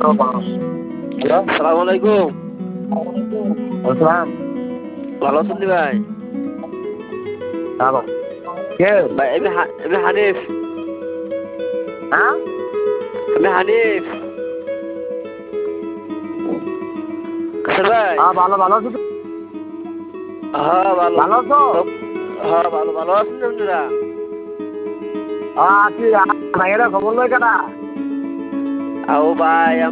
Hello, সালাম আলাইকুম। আসসালাম। ভালো আছেন নি ভাই? হ্যাঁ, কে? ভাই আমি হানিফ। হ্যাঁ, আমি হানিফ। আচ্ছা ভাই। হ্যাঁ, ভালো ভালো আছো তো? হ্যাঁ ভালো। ভালো আছো? তো হ্যাঁ ভালো ভালো আছেন আপনারা? হ্যাঁ, আছি। ভাইয়েরা খবর লয় কেনা? আও ভাই